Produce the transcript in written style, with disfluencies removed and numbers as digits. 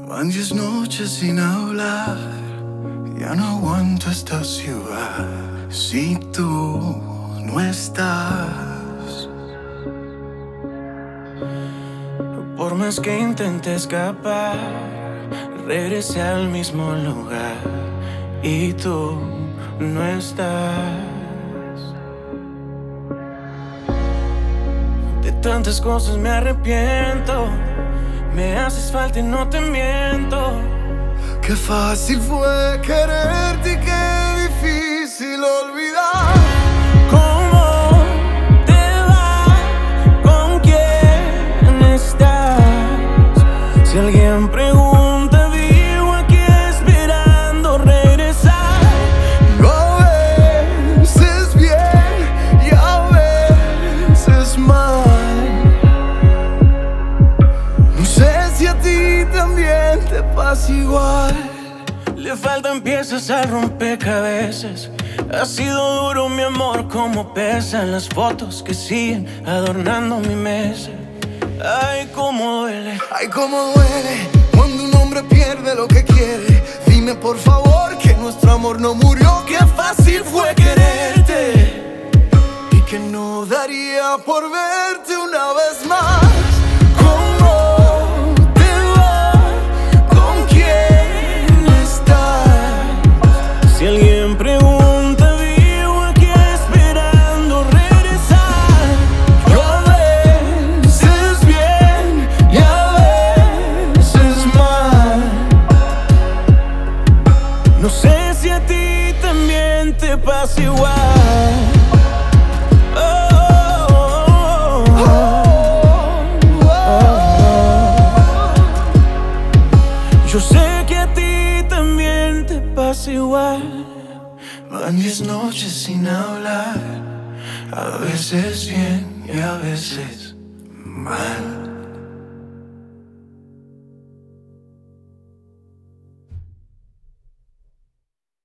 Van 10 noches sin hablar, ya no aguanto esta ciudad. Si tú no estás, por más que intenté escapar, regresé al mismo lugar y tú no estás. De tantas cosas me arrepiento, me haces falta y no te miento. Qué fácil fue quererte y qué difícil olvidar. ¿Cómo te va? ¿Con quién estás? Si alguien pregunta, vivo aquí esperando regresar. A veces bien y a veces mal. No sé si a ti también te pasa igual. Le faltan piezas al rompecabezas. Ha sido duro mi amor, como pesan las fotos que siguen adornando mi mesa. Ay, cómo duele. Ay, cómo duele cuando un hombre pierde lo que quiere. Dime por favor que nuestro amor no murió. Qué fácil fue quererte y que no daría por verte una vez más. ¿Cómo te va? ¿Con quién estás? Si alguien pregunta, vivo aquí esperando regresar. Yo a veces bien y a veces mal. No sé si a ti también te pasa igual. Yo sé que a ti también te pasa igual. Van 10 noches sin hablar, a veces bien y a veces mal.